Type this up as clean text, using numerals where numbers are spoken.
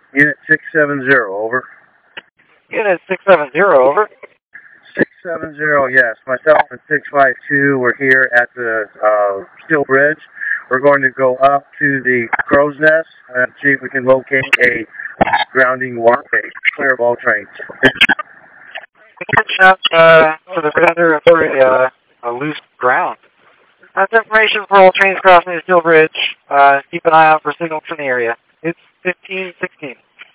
Unit 670, over. Unit 670, over. 670, yes. Myself and 652, we're here at the Steel Bridge. We're going to go up to the Crow's Nest and see if we can locate a grounding walkway. Clear of all trains. Catch up to the render for a loose ground. That's information for all trains crossing the Steel Bridge. Keep an eye out for signals from the area. It's 1516.